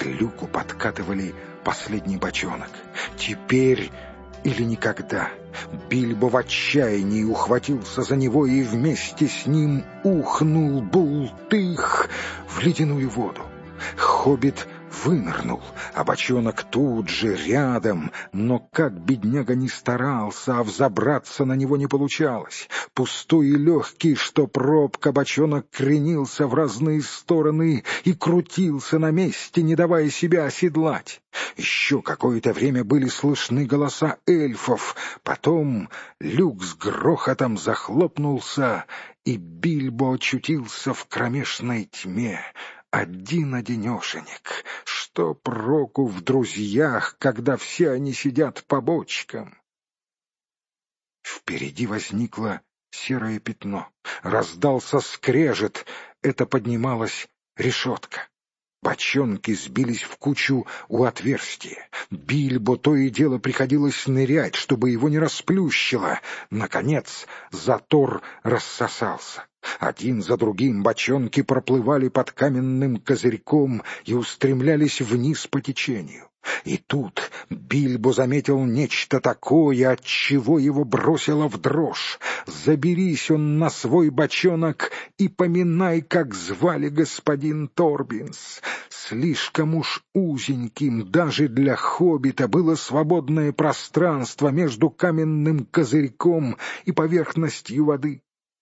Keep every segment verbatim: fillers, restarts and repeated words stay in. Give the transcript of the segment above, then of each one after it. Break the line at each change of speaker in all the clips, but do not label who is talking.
К люку подкатывали последний бочонок. Теперь или никогда. Бильбо в отчаянии ухватился за него и вместе с ним ухнул бултых в ледяную воду. Хоббит вынырнул, а бочонок тут же рядом, но как бедняга ни старался, а взобраться на него не получалось. Пустой и легкий, что пробка, бочонок кренился в разные стороны и крутился на месте, не давая себя оседлать. Еще какое-то время были слышны голоса эльфов, потом люк с грохотом захлопнулся, и Бильбо очутился в кромешной тьме, один-одинешенек. Что проку в друзьях, когда все они сидят по бочкам? Впереди возникло серое пятно. Раздался скрежет. Это поднималась решетка. Бочонки сбились в кучу у отверстия. Бильбо то и дело приходилось нырять, чтобы его не расплющило. Наконец затор рассосался. Один за другим бочонки проплывали под каменным козырьком и устремлялись вниз по течению. И тут Бильбо заметил нечто такое, от чего его бросило в дрожь. Заберись он на свой бочонок и поминай, как звали господин Торбинс. Слишком уж узеньким даже для хоббита было свободное пространство между каменным козырьком и поверхностью воды.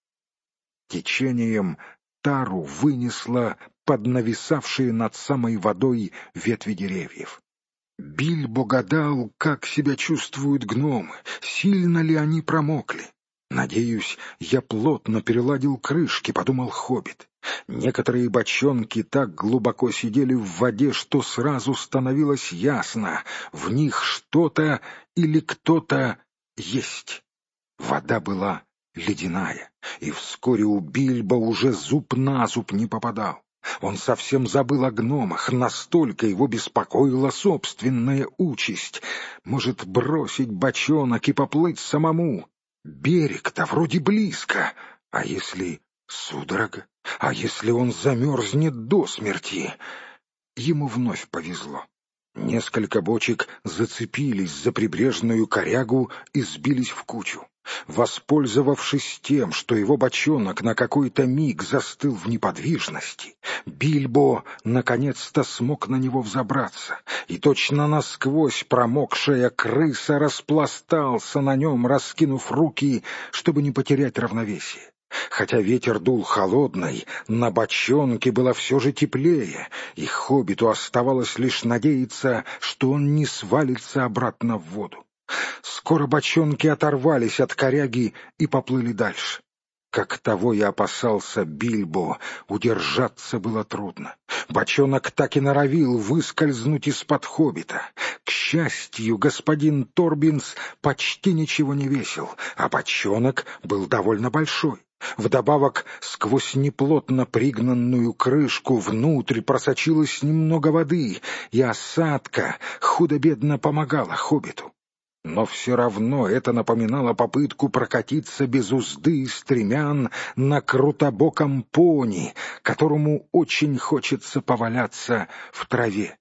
Течением тару вынесло под нависавшие над самой водой ветви деревьев. Бильбо гадал, как себя чувствуют гномы, сильно ли они промокли. «Надеюсь, я плотно переладил крышки», — подумал хоббит. Некоторые бочонки так глубоко сидели в воде, что сразу становилось ясно — в них что-то или кто-то есть. Вода была ледяная, и вскоре у Бильбо уже зуб на зуб не попадал. Он совсем забыл о гномах, настолько его беспокоила собственная участь. Может, бросить бочонок и поплыть самому? Берег-то вроде близко. А если судорога? А если он замерзнет до смерти? Ему вновь повезло. Несколько бочек зацепились за прибрежную корягу и сбились в кучу. Воспользовавшись тем, что его бочонок на какой-то миг застыл в неподвижности, Бильбо наконец-то смог на него взобраться, и точно насквозь промокшая крыса распластался на нем, раскинув руки, чтобы не потерять равновесие. Хотя ветер дул холодный, на бочонке было все же теплее, и хоббиту оставалось лишь надеяться, что он не свалится обратно в воду. Скоро бочонки оторвались от коряги и поплыли дальше. Как того и опасался Бильбо, удержаться было трудно. Бочонок так и норовил выскользнуть из-под хоббита. К счастью, господин Торбинс почти ничего не весил, а бочонок был довольно большой. Вдобавок, сквозь неплотно пригнанную крышку внутрь просочилось немного воды, и осадка худо-бедно помогала хоббиту. Но все равно это напоминало попытку прокатиться без узды и стремян на крутобоком пони, которому очень хочется поваляться в траве.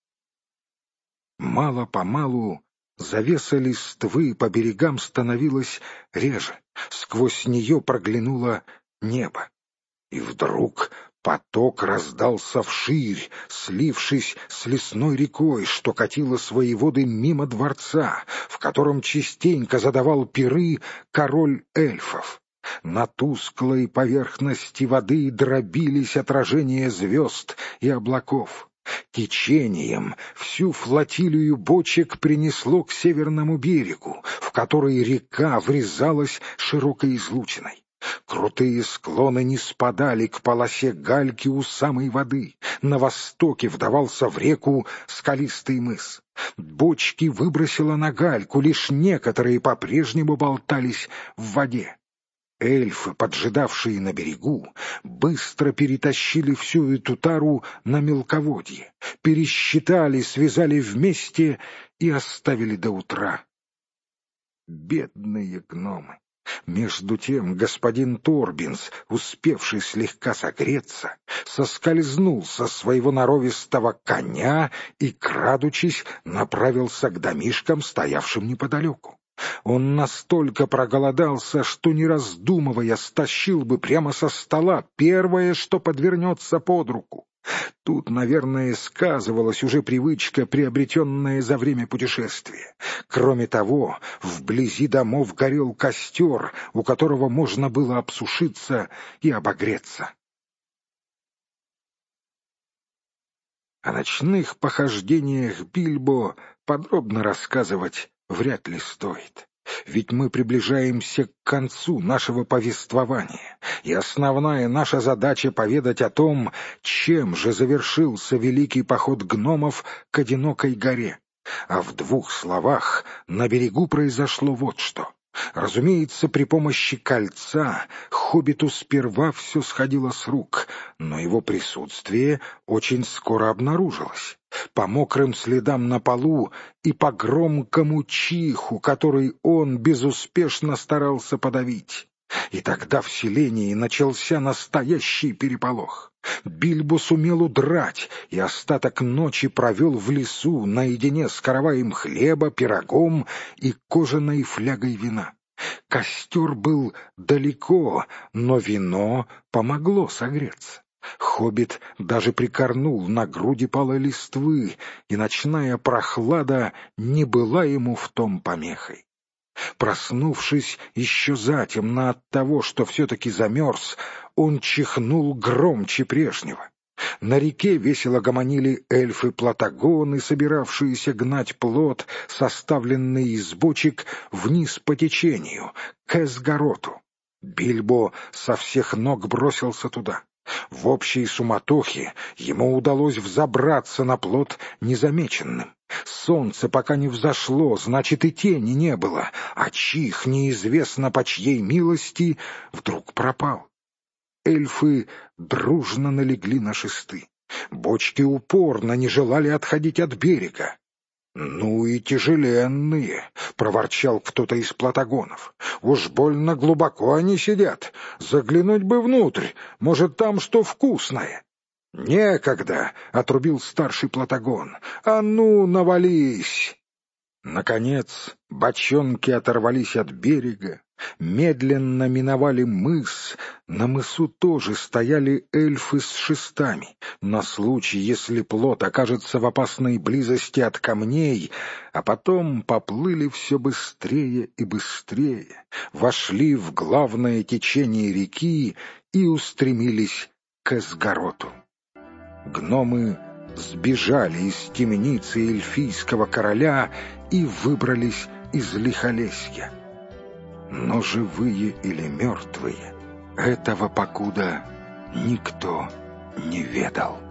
Мало-помалу завеса листвы по берегам становилась реже, сквозь нее проглянуло небо. И вдруг поток раздался вширь, слившись с лесной рекой, что катила свои воды мимо дворца, в котором частенько задавал пиры король эльфов. На тусклой поверхности воды дробились отражения звезд и облаков. Течением всю флотилию бочек принесло к северному берегу, в который река врезалась широкой излучиной. Крутые склоны не спадали к полосе гальки у самой воды. На востоке вдавался в реку скалистый мыс. Бочки выбросило на гальку, лишь некоторые по-прежнему болтались в воде. Эльфы, поджидавшие на берегу, быстро перетащили всю эту тару на мелководье, пересчитали, связали вместе и оставили до утра. Бедные гномы! Между тем господин Торбинс, успевший слегка согреться, соскользнул со своего норовистого коня и, крадучись, направился к домишкам, стоявшим неподалеку. Он настолько проголодался, что, не раздумывая, стащил бы прямо со стола первое, что подвернется под руку. Тут, наверное, сказывалась уже привычка, приобретенная за время путешествия. Кроме того, вблизи домов горел костер, у которого можно было обсушиться и обогреться. О ночных похождениях Бильбо подробно рассказывать вряд ли стоит. Ведь мы приближаемся к концу нашего повествования, и основная наша задача — поведать о том, чем же завершился великий поход гномов к одинокой горе. А в двух словах на берегу произошло вот что. Разумеется, при помощи кольца хоббиту сперва все сходило с рук, но его присутствие очень скоро обнаружилось. По мокрым следам на полу и по громкому чиху, который он безуспешно старался подавить. И тогда в селении начался настоящий переполох. Бильбо сумел удрать и остаток ночи провел в лесу наедине с караваем хлеба, пирогом и кожаной флягой вина. Костер был далеко, но вино помогло согреться. Хоббит даже прикорнул на груди палой листвы, и ночная прохлада не была ему в том помехой. Проснувшись еще затемно от того, что все-таки замерз, он чихнул громче прежнего. На реке весело гомонили эльфы-платагоны, собиравшиеся гнать плот, составленный из бочек, вниз по течению, к Эсгароту. Бильбо со всех ног бросился туда. В общей суматохе ему удалось взобраться на плот незамеченным. Солнце пока не взошло, значит, и тени не было, а чих, неизвестно по чьей милости, вдруг пропал. Эльфы дружно налегли на шесты. Бочки упорно не желали отходить от берега. «Ну и тяжеленные», — проворчал кто-то из платагонов. «Уж больно глубоко они сидят. Заглянуть бы внутрь, может, там что вкусное». «Некогда», — отрубил старший платагон. «А ну, навались!» Наконец бочонки оторвались от берега, медленно миновали мыс. На мысу тоже стояли эльфы с шестами, на случай, если плот окажется в опасной близости от камней, а потом поплыли все быстрее и быстрее, вошли в главное течение реки и устремились к Эсгароту. Гномы сбежали из темницы эльфийского короля и выбрались из лихолесья. Но живые или мертвые, этого покуда никто не ведал.